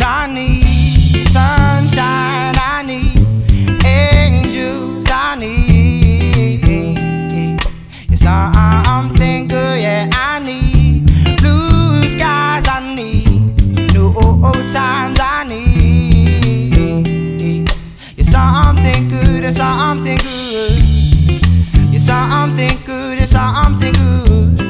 I need sunshine, I need angels, I need something good, yeah, I need blue skies, I need no times, I need something good, something good, something good, something good.